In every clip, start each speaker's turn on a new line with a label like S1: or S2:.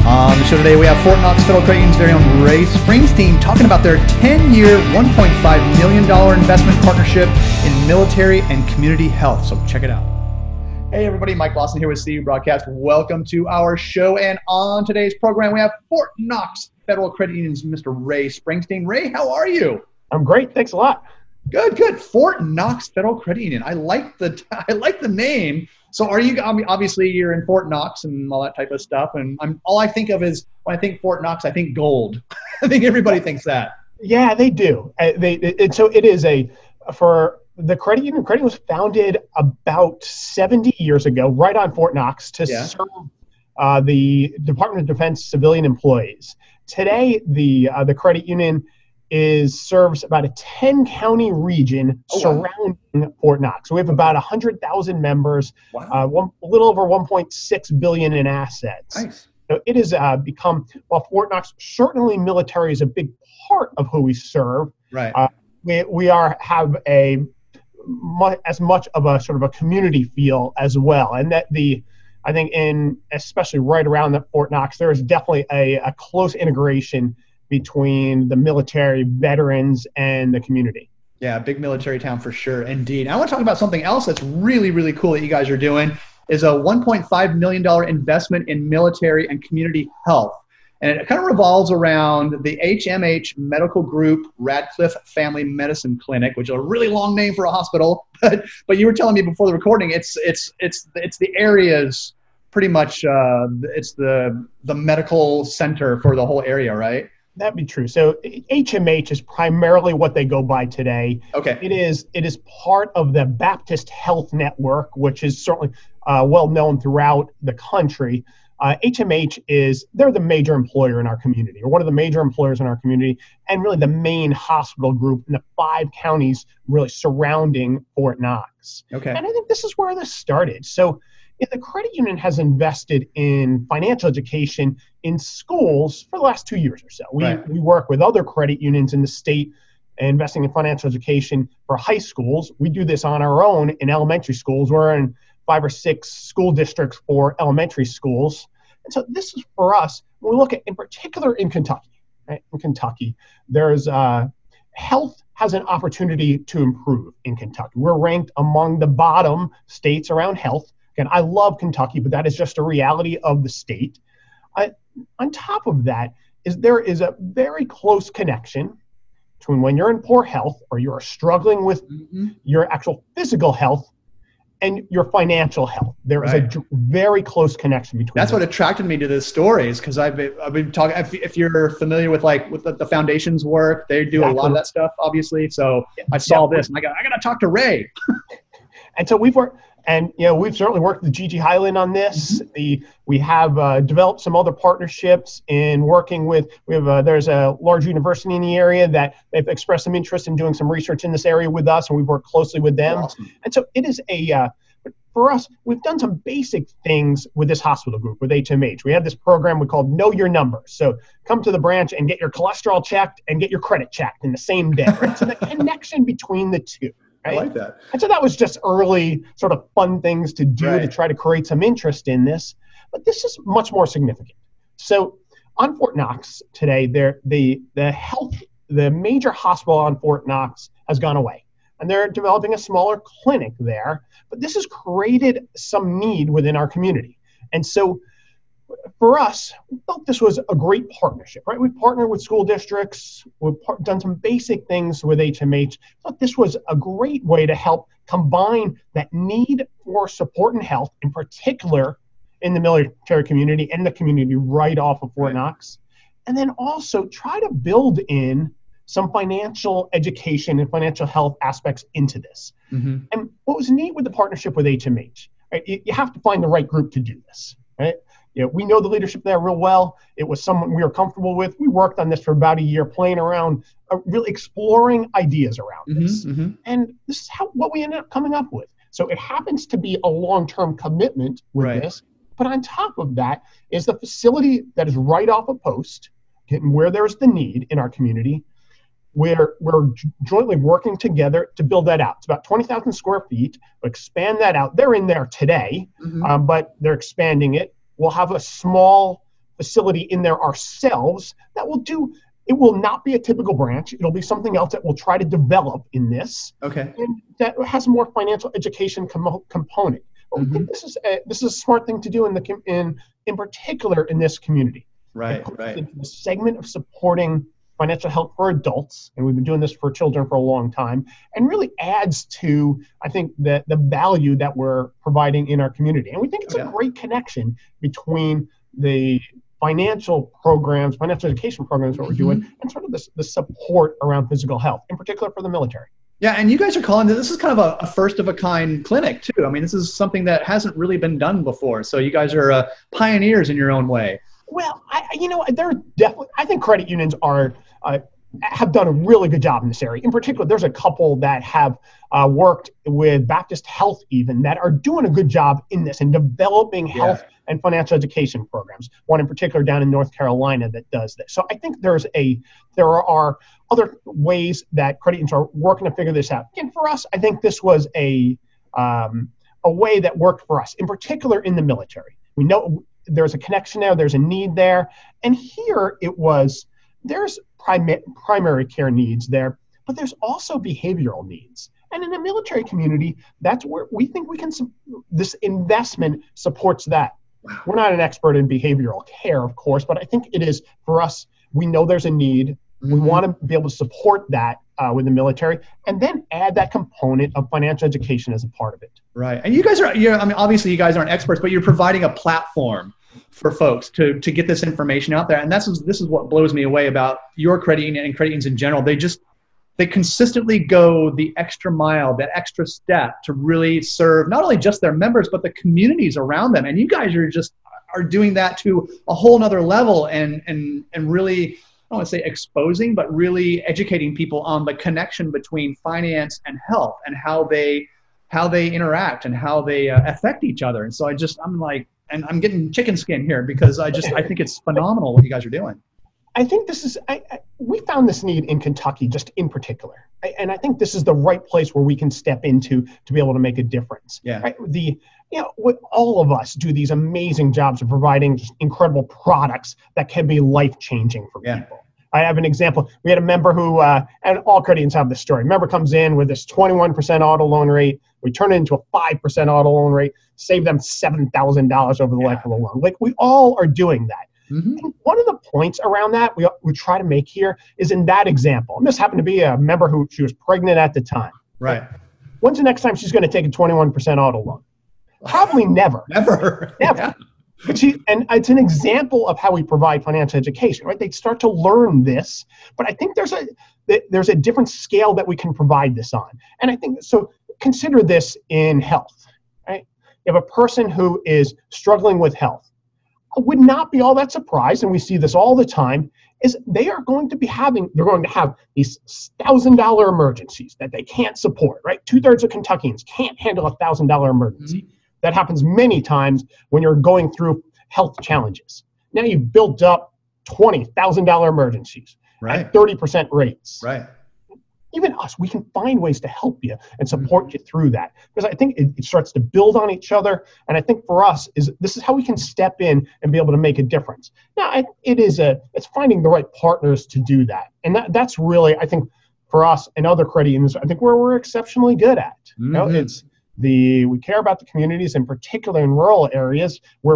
S1: On the show today, we have Fort Knox Federal Credit Union's very own Ray Springsteen talking about their 10-year, $1.5 million investment partnership in military and community health. So check it out. Hey everybody, Mike Lawson here with CU Broadcast. Welcome to our show. And on today's program, we have Fort Knox Federal Credit Union's Mr. Ray Springsteen. Ray, how are you?
S2: I'm great. Thanks a lot.
S1: Good. Fort Knox Federal Credit Union. I like the name. So are you, obviously you're in Fort Knox and all that type of stuff. And all I think of is when I think Fort Knox, I think gold. I think everybody thinks that.
S2: Yeah, they do. So it is for the credit union. Credit was founded about 70 years ago, right on Fort Knox to serve the Department of Defense civilian employees. Today, the credit union serves about a 10-county region surrounding Fort Knox. So we have about 100,000 members, a little over $1.6 billion in assets.
S1: Nice.
S2: So it has become, while Fort Knox, certainly military is a big part of who we serve.
S1: Right.
S2: We have as much of a sort of a community feel as well. And that I think especially right around that Fort Knox, there is definitely a close integration between the military, veterans, and the community.
S1: Yeah, big military town for sure, indeed. I want to talk about something else that's really, really cool that you guys are doing is a $1.5 million investment in military and community health. And it kind of revolves around the HMH Medical Group Radcliffe Family Medicine Clinic, which is a really long name for a hospital. But you were telling me before the recording, it's the area's pretty much it's the medical center for the whole area, right?
S2: That'd be true. So HMH is primarily what they go by today.
S1: Okay.
S2: It is part of the Baptist Health Network, which is certainly well known throughout the country. HMH they're the major employer in our community, or one of the major employers in our community, and really the main hospital group in the 5 counties really surrounding Fort Knox.
S1: Okay.
S2: And I think this is where this started. So the credit union has invested in financial education in schools for the last 2 years or so. We work with other credit unions in the state investing in financial education for high schools. We do this on our own in elementary schools. We're in 5 or 6 school districts for elementary schools. And so this is for us, when we look at, in particular in Kentucky, right? In Kentucky, there's health has an opportunity to improve in Kentucky. We're ranked among the bottom states around health. Again, I love Kentucky, but that is just a reality of the state. On top of that, there is a very close connection between when you're in poor health or you're struggling with your actual physical health and your financial health. There is a very close connection between
S1: That's what attracted me to this story is because I've been talking, if you're familiar with with the foundation's work, they do a lot of that stuff, obviously. So I saw this and I got to talk to Ray.
S2: And so we've worked, and we've certainly worked with Gigi Highland on this. We have developed some other partnerships in working with. There's a large university in the area that they've expressed some interest in doing some research in this area with us, and we've worked closely with them.
S1: Awesome.
S2: And so it is for us, we've done some basic things with this hospital group, with HMH. We have this program we call Know Your Numbers. So come to the branch and get your cholesterol checked and get your credit checked in the same day. Right? So the connection between the two. Right?
S1: I like that.
S2: And so that was just early sort of fun things to do to try to create some interest in this. But this is much more significant. So on Fort Knox today, the major hospital on Fort Knox has gone away. And they're developing a smaller clinic there. But this has created some need within our community. And so for us, we felt this was a great partnership, right? We've partnered with school districts. We've done some basic things with HMH. Thought this was a great way to help combine that need for support and health, in particular in the military community and the community right off of Fort Knox, and then also try to build in some financial education and financial health aspects into this. And what was neat with the partnership with HMH, right? You have to find the right group to do this, right? We know the leadership there real well. It was someone we were comfortable with. We worked on this for about a year, playing around, really exploring ideas around this. And this is what we ended up coming up with. So it happens to be a long-term commitment with this. But on top of that is the facility that is right off a post, where there's the need in our community. We're jointly working together to build that out. It's about 20,000 square feet. We'll expand that out. They're in there today, but they're expanding it. We'll have a small facility in there ourselves that will do. It will not be a typical branch. It'll be something else that we'll try to develop in this.
S1: Okay.
S2: And that has a more financial education component. But we think this is a smart thing to do in particular in this community.
S1: Right.
S2: Into the segment of supporting financial health for adults, and we've been doing this for children for a long time, and really adds to, I think, the value that we're providing in our community. And we think it's a great connection between the financial programs, financial education programs that we're doing, and sort of the support around physical health, in particular for the military.
S1: Yeah, and you guys are calling this is kind of a first of a kind clinic too. I mean, this is something that hasn't really been done before. So you guys are pioneers in your own way.
S2: Well, they're definitely. I think credit unions have done a really good job in this area. In particular, there's a couple that have worked with Baptist Health even that are doing a good job in this and developing health and financial education programs. One in particular down in North Carolina that does this. So I think there are other ways that credit unions are working to figure this out. And for us, I think this was a way that worked for us, in particular in the military. We know there's a connection there, there's a need there. And here there's primary care needs there, but there's also behavioral needs. And in the military community, that's where we think this investment supports that. Wow. We're not an expert in behavioral care, of course, but I think it is for us. We know there's a need. We want to be able to support that with the military, and then add that component of financial education as a part of it.
S1: Right. And you guys obviously you guys aren't experts, but you're providing a platform for folks to get this information out there. And this is what blows me away about your credit union and credit unions in general. They consistently go the extra mile, that extra step to really serve not only just their members, but the communities around them. And you guys are doing that to a whole nother level and really, I don't want to say exposing, but really educating people on the connection between finance and health and how they interact and how they affect each other. And so I'm getting chicken skin here because I think it's phenomenal what you guys are doing.
S2: I think this is, we found this need in Kentucky just in particular. And I think this is the right place where we can step into to be able to make a difference.
S1: Yeah.
S2: Right? All of us do these amazing jobs of providing just incredible products that can be life-changing for people. I have an example. We had a member who, and all credit unions have this story. A member comes in with this 21% auto loan rate. We turn it into a 5% auto loan rate, save them $7,000 over the life of the loan. Like, we all are doing that. And one of the points around that we try to make here is in that example. And this happened to be a member who she was pregnant at the time.
S1: Right.
S2: When's the next time she's going to take a 21% auto loan? Probably never.
S1: Never.
S2: Yeah. But and it's an example of how we provide financial education, right? They start to learn this, but I think there's a different scale that we can provide this on. And I think, so consider this in health, right? You have a person who is struggling with health. I would not be all that surprised, and we see this all the time, is they're going to have these $1,000 emergencies that they can't support, right? 2/3 of Kentuckians can't handle a $1,000 emergency. That happens many times when you're going through health challenges. Now you've built up $20,000 emergencies at 30% rates.
S1: Right.
S2: Even us, we can find ways to help you and support you through that. Because I think it starts to build on each other. And I think for us, this is how we can step in and be able to make a difference. Now, it's finding the right partners to do that. And that's really, I think, for us and other credit unions, I think where we're exceptionally good at. We care about the communities, in particular in rural areas where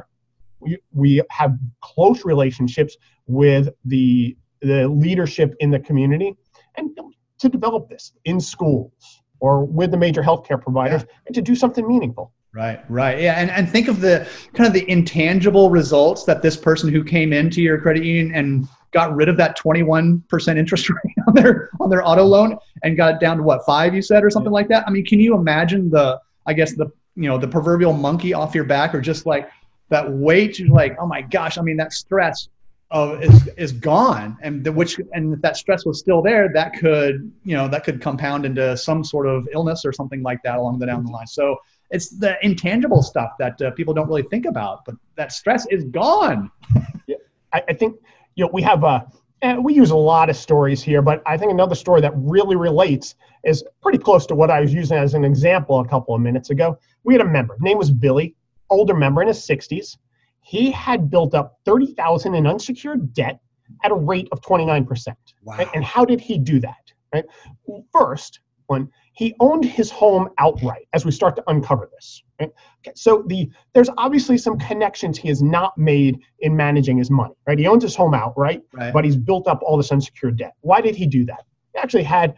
S2: we have close relationships with the leadership in the community, and to develop this in schools or with the major healthcare providers and to do something meaningful.
S1: Right. Yeah. And think of the kind of the intangible results that this person who came into your credit union and got rid of that 21% interest rate on their auto loan and got it down to what, 5, you said, or something like that. I mean, can you imagine the proverbial monkey off your back, or just like that weight? You're like, oh my gosh. I mean, that stress is gone, and if that stress was still there, that could compound into some sort of illness or something like that down the line. So it's the intangible stuff that people don't really think about, but that stress is gone.
S2: I think we have we use a lot of stories here, but I think another story that really relates is pretty close to what I was using as an example a couple of minutes ago. We had a member, name was Billy, older member in his 60s. he had built up $30,000 in unsecured debt at a rate of 29%.
S1: Wow.
S2: Right? And how did he do that? Right? First, one, he owned his home outright. As we start to uncover this, right? Okay, so there's obviously some connections he has not made in managing his money. Right? He owns his home outright, but he's built up all this unsecured debt. Why did he do that? He actually had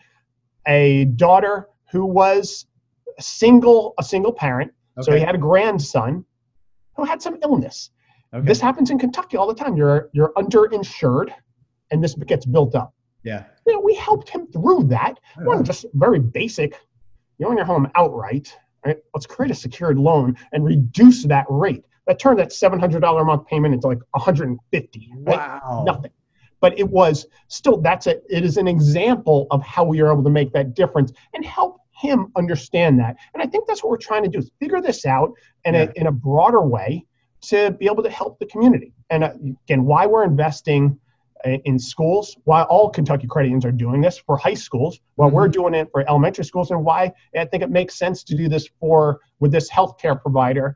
S2: a daughter who was a single parent. Okay. So he had a grandson who had some illness. Okay. This happens in Kentucky all the time. You're underinsured, and this gets built up.
S1: Yeah.
S2: We helped him through that. Just very basic. You own your home outright, right? Let's create a secured loan and reduce that rate. That turned that $700 a month payment into like $150. Right?
S1: Wow.
S2: Nothing. But it was still, it is an example of how we are able to make that difference and help him understand that. And I think that's what we're trying to do, is figure this out in a broader way to be able to help the community. And again, why we're investing in schools, why all Kentucky credit unions are doing this for high schools, while we're doing it for elementary schools, and why I think it makes sense to do this with this healthcare provider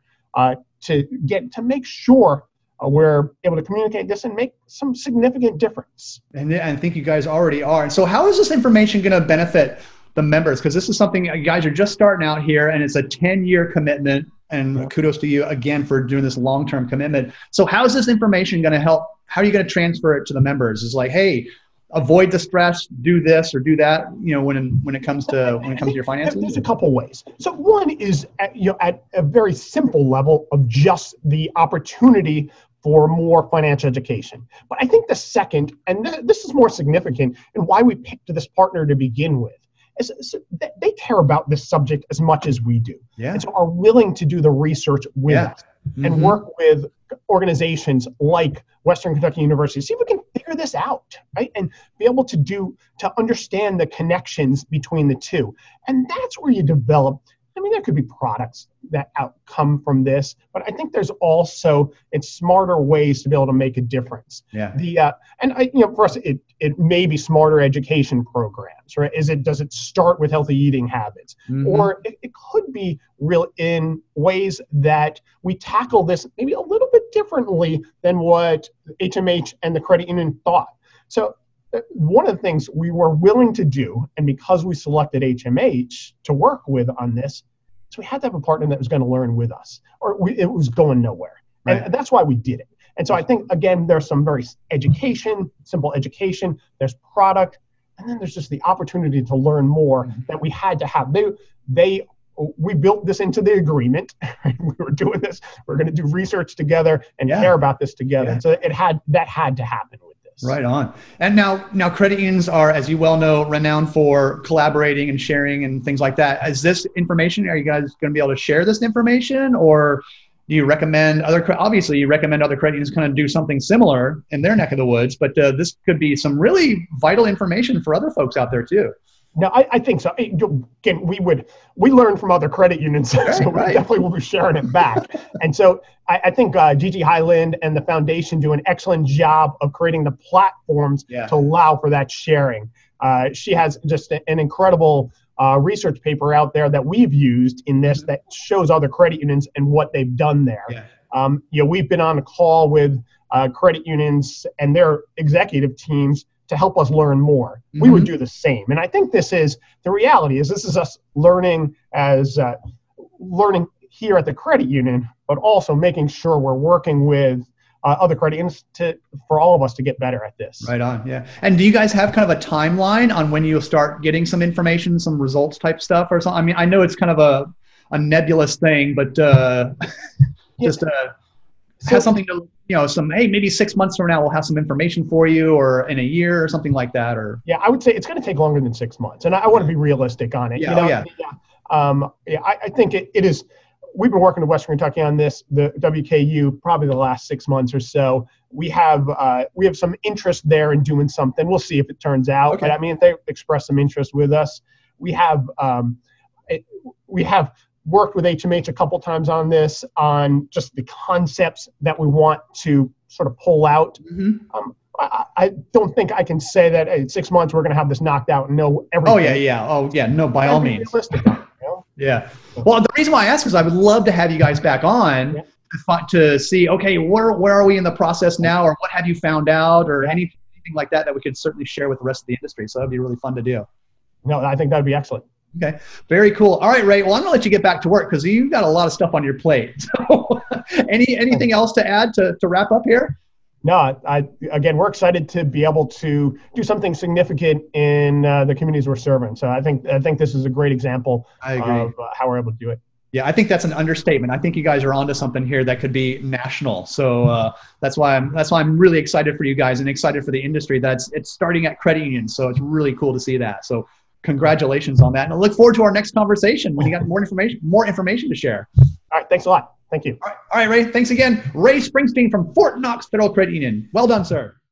S2: to make sure we're able to communicate this and make some significant difference.
S1: And I think you guys already are. And so how is this information going to benefit the members? Because this is something you guys are just starting out here, and it's a 10-year commitment. And kudos to you again for doing this long-term commitment. So how is this information going to help? How are you going to transfer it to the members? It's like, hey, avoid the stress, do this or do that. When it comes to your finances.
S2: There's a couple ways. So one is at a very simple level of just the opportunity for more financial education. But I think the second, and this is more significant, and why we picked this partner to begin with, is they care about this subject as much as we do.
S1: Yeah.
S2: And so are willing to do the research with us and work with organizations like Western Kentucky University, see if we can figure this out, right? And be able to understand the connections between the two. And that's where you develop. There could be products that come from this, but I think there's also smarter ways to be able to make a difference.
S1: Yeah.
S2: For us, it may be smarter education programs, right? Does it start with healthy eating habits, or it could be real in ways that we tackle this maybe a little bit differently than what HMH and the credit union thought. So one of the things we were willing to do, and because we selected HMH to work with on this, so we had to have a partner that was going to learn with us, or it was going nowhere. Right. And that's why we did it. And so I think, again, there's some very simple education, there's product, and then there's just the opportunity to learn more that we had to have. We built this into the agreement. We were doing this. We're going to do research together and care about this together. Yeah. So that had to happen with this.
S1: Right on. And now credit unions are, as you well know, renowned for collaborating and sharing and things like that. Is this information, are you guys going to be able to share this information, or do you recommend other credit unions kind of do something similar in their neck of the woods? But this could be some really vital information for other folks out there too.
S2: No, I think so. Again, we learn from other credit unions, so we definitely will be sharing it back. And so I think Gigi Highland and the foundation do an excellent job of creating the platforms to allow for that sharing. She has just an incredible research paper out there that we've used in this that shows other credit unions and what they've done there. Yeah. We've been on a call with credit unions and their executive teams to help us learn more. We would do the same. And I think this is us learning learning here at the credit union, but also making sure we're working with other credit unions for all of us to get better at this.
S1: Right on, yeah. And do you guys have kind of a timeline on when you'll start getting some information, some results type stuff or something? I mean, I know it's kind of a nebulous thing, but has something to, maybe 6 months from now we'll have some information for you, or in a year or something like that, or.
S2: Yeah, I would say it's going to take longer than 6 months, and I want to be realistic on it. I think it is. We've been working with Western Kentucky on this, the WKU, probably the last 6 months or so. We have some interest there in doing something. We'll see if it turns out. Okay. But if they express some interest with us, we have worked with HMH a couple times on this, on just the concepts that we want to sort of pull out. I don't think I can say that in 6 months we're going to have this knocked out and know everything.
S1: No, by all means. Yeah. Well, the reason why I ask is I would love to have you guys back on to see, okay, where are we in the process now, or what have you found out, or anything like that we could certainly share with the rest of the industry. So that'd be really fun to do.
S2: No, I think that'd be excellent.
S1: Okay, very cool. All right, Ray. Well, I'm gonna let you get back to work because you've got a lot of stuff on your plate. So, anything else to add to wrap up here?
S2: No, again, we're excited to be able to do something significant in the communities we're serving. So I think this is a great example of how we're able to do it.
S1: Yeah, I think that's an understatement. I think you guys are onto something here that could be national. So that's why I'm really excited for you guys and excited for the industry. It's starting at credit unions, so it's really cool to see that. So congratulations on that, and I look forward to our next conversation when you got more information to share.
S2: All right, thanks a lot. Thank you.
S1: All right, Ray. Thanks again. Ray Springsteen from Fort Knox Federal Credit Union. Well done, sir.